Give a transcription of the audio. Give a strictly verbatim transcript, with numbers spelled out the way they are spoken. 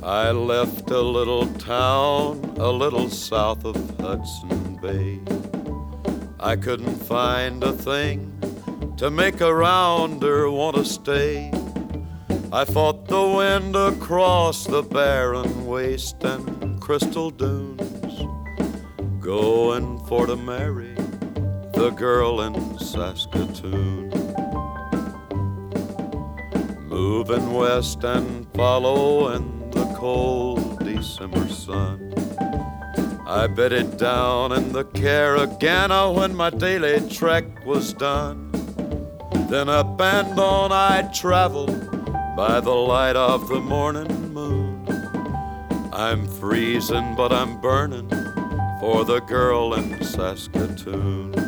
I left a little town a little south of Hudson Bay. I couldn't find a thing to make a rounder want to stay. I fought the wind across the barren waste and crystal dunes, going for to marry the girl in Saskatoon. Moving west and following the cold December sun, I bedded down in the Caragana when my daily trek was done. Then up and on I traveled by the light of the morning moon. I'm freezing but I'm burning for the girl in Saskatoon.